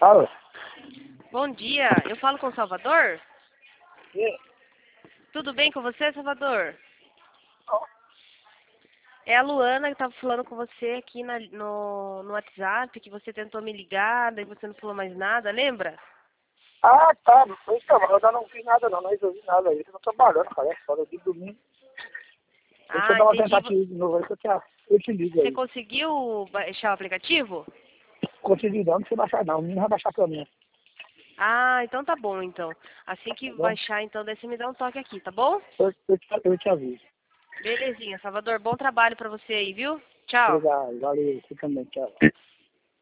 Fala. Bom dia, eu falo com o Salvador? E? Tudo bem com você, Salvador? É a Luana que estava falando com você aqui no WhatsApp, que você tentou me ligar, daí você não falou mais nada, lembra? Ah, tá. Então, eu ainda não fiz nada não resolvi nada aí. Eu tô trabalhando, cara. É só de domingo. Deixa eu Ah, dar uma entendi. tentativa de novo aí que eu te ligo Você aí. conseguiu baixar o aplicativo? Consegui não, não precisa baixar não. O menino vai baixar pra mim. Ah, então tá bom, então. Assim que Tá bom? baixar, então, daí você me dá um toque aqui, tá bom? Eu te aviso. Belezinha, Salvador, bom trabalho pra você aí, viu? Tchau. Obrigado. Valeu. Você também. Tchau.